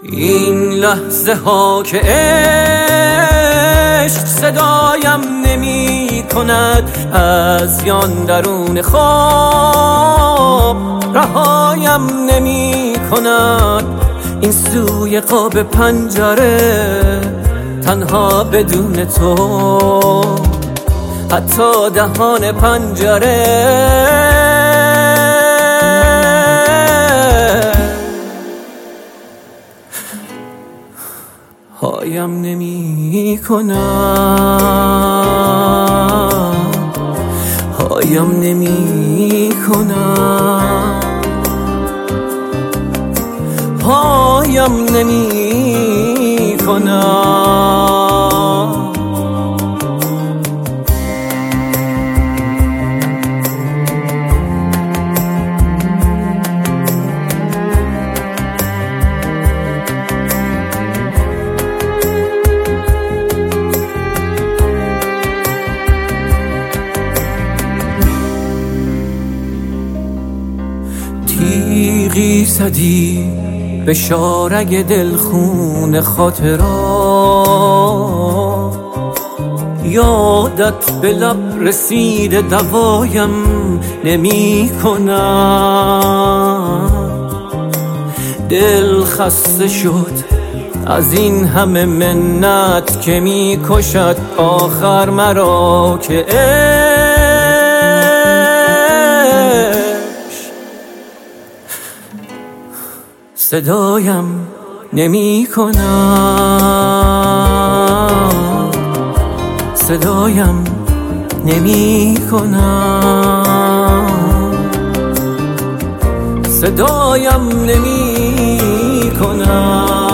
این لحظه ها که عشق صدایم نمی کند، از یان درون خواب رهایم نمی کند. این سوی قاب پنجره تنها بدون تو، حتی دهان پنجره هایم نمی کند، هایم نمی کند، هایم نمی کند. تیغی زدی به شارگ دلخون خاطرات، یادت به لب رسیده دوایم نمی کند. دل خسته شد از این همه منت که می کشد آخر مرا که صدایم نمی کند، صدایم نمی کند، صدایم نمی کند.